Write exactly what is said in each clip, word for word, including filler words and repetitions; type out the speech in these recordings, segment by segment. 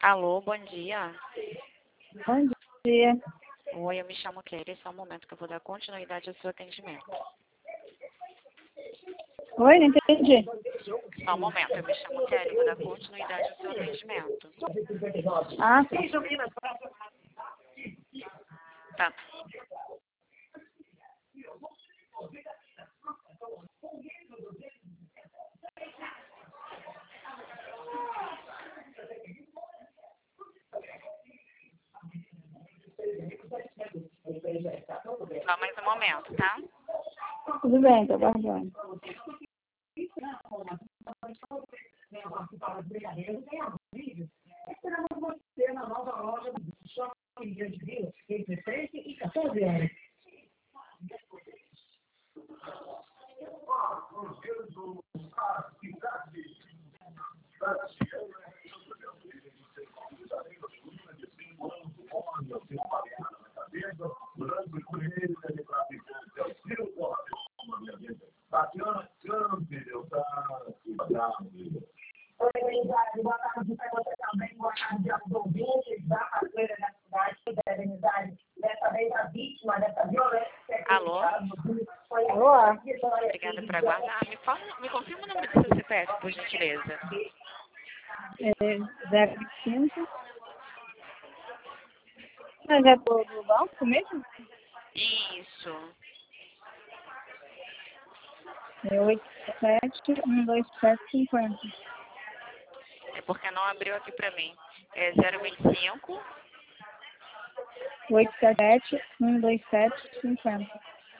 Alô, bom dia. Bom dia. Oi, eu me chamo Kelly. Só um momento que eu vou dar continuidade ao seu atendimento. Oi, não entendi. Só um momento, eu me chamo Kelly. Vou dar continuidade ao seu atendimento. Ah, tá. Tá. Só mais um momento, tá? Tudo bem, tô aguardando. Alô? Alô? Obrigada por aguardar. Me, fala, me confirma o número do seu C P F, por gentileza. É zero vinte e cinco. Mas é do, do banco mesmo? Isso. É oito sete um dois sete cinquenta. É porque não abriu aqui pra mim. É zero vinte e cinco. oito sete um dois sete cinquenta.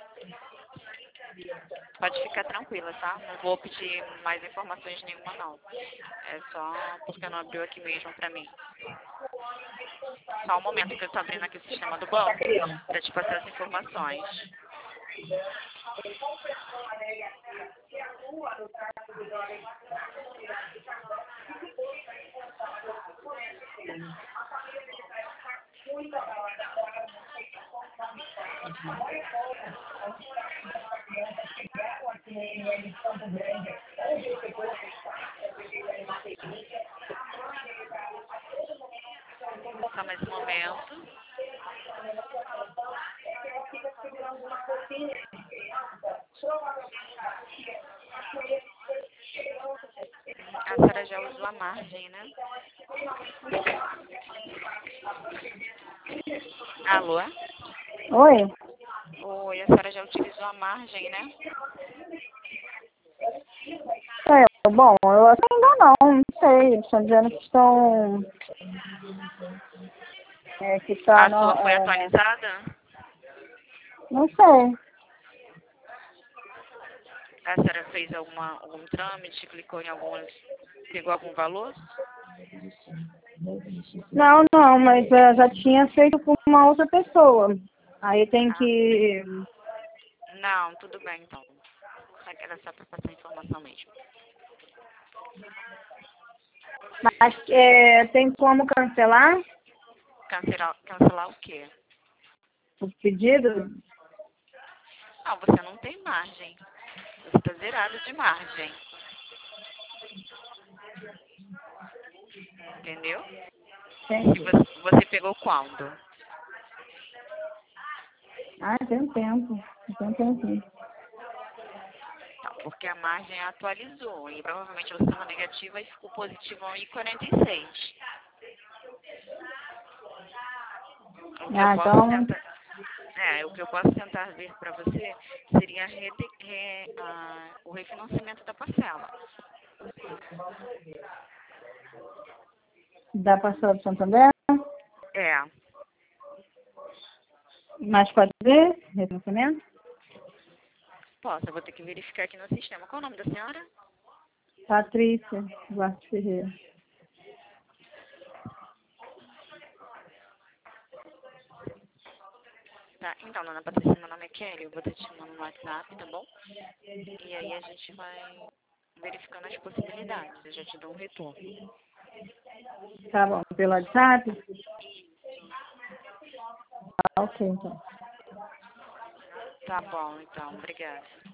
Pode ficar tranquila, tá? Não vou pedir mais informações nenhuma, não. É só porque não abriu aqui mesmo pra mim. Só um momento que eu tô abrindo aqui o sistema do banco pra te passar as informações. Só mais um momento. A senhora já usou a margem, né? Alô? Oi? Oi, a senhora já utilizou a margem, né? É, bom, eu acho que ainda não, não sei. Eles estão dizendo que estão... É, que tá A no... sua foi É, atualizada? não sei. A senhora fez alguma, algum trâmite, clicou em algum... pegou algum valor? Não, não, mas eu já tinha feito com uma outra pessoa. Aí tem Ah, que... não, tudo bem, então. Era só para passar informação mesmo. Mas é, tem como cancelar Cancelar, cancelar o quê? o pedido? Não, você não tem margem. Você está zerado de margem. Entendeu? E Entendi. você, você pegou quando? Ah, tem um tempo. Tem um tempinho. Então, porque a margem atualizou. E provavelmente você estava negativa e ficou positiva um e quarenta e seis. O que eu Ah, posso então... tentar... É, o que eu posso tentar ver para você seria rede, re, ah, o refinanciamento da parcela. Dá para o Santander? É, Mas pode ver? Refinanciamento? posso, eu vou ter que verificar aqui no sistema. Qual é o nome da senhora? Patrícia Duarte Ferreira. Tá, então, dona Patrícia, meu nome é Kelly, eu vou estar te chamando no WhatsApp, tá bom? E aí a gente vai verificando as possibilidades, eu já te dou um retorno. Tá bom. Pelo WhatsApp? Ah, ok, então. Tá bom, então, obrigada.